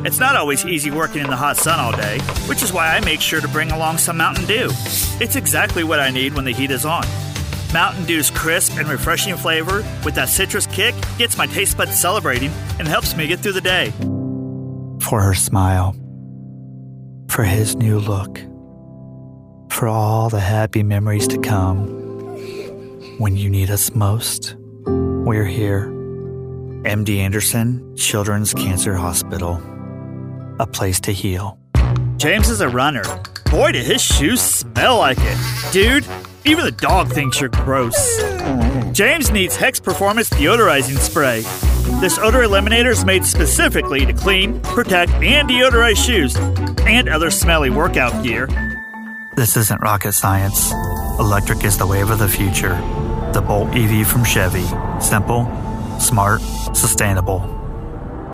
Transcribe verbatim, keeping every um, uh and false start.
It's not always easy working in the hot sun all day, which is why I make sure to bring along some Mountain Dew. It's exactly what I need when the heat is on. Mountain Dew's crisp and refreshing flavor with that citrus kick gets my taste buds celebrating and helps me get through the day. For her smile, for his new look, for all the happy memories to come. When you need us most, we're here. M D Anderson Children's Cancer Hospital. A place to heal. James is a runner. Boy, do his shoes smell like it. Dude, even the dog thinks you're gross. James needs Hex Performance Deodorizing Spray. This odor eliminator is made specifically to clean, protect, and deodorize shoes and other smelly workout gear. This isn't rocket science. Electric is the wave of the future. The Bolt E V from Chevy. Simple, smart, sustainable.